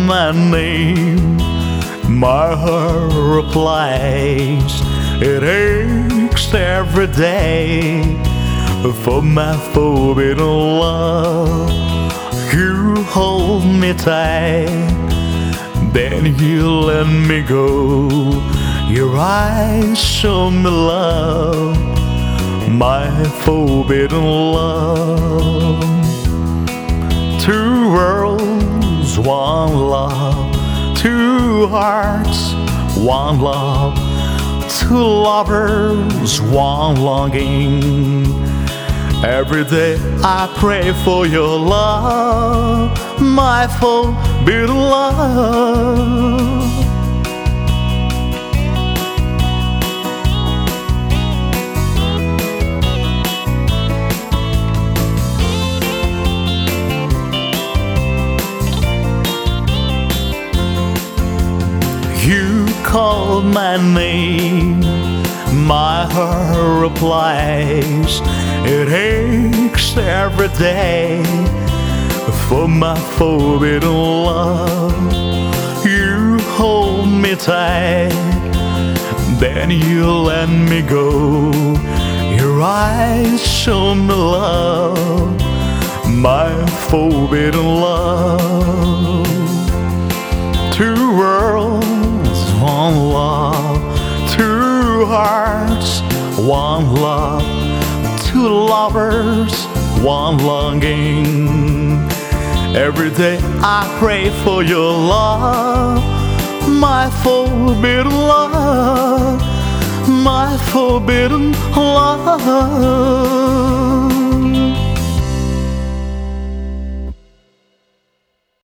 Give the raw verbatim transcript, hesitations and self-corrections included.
my name, my heart replies. It aches every day for my forbidden love. You hold me tight, then you let me go. Your eyes show me love, my forbidden love. Two worlds, one love. Two hearts, one love. Two lovers, one longing. Every day I pray for your love, my forbidden love. You called my name, my heart replies. It aches every day for my forbidden love. You hold me tight, then you let me go. Your eyes show me love, my forbidden love. Two worlds, one love. Two hearts, one love. Two lovers, one longing. Every day I pray for your love, my forbidden love, my forbidden love.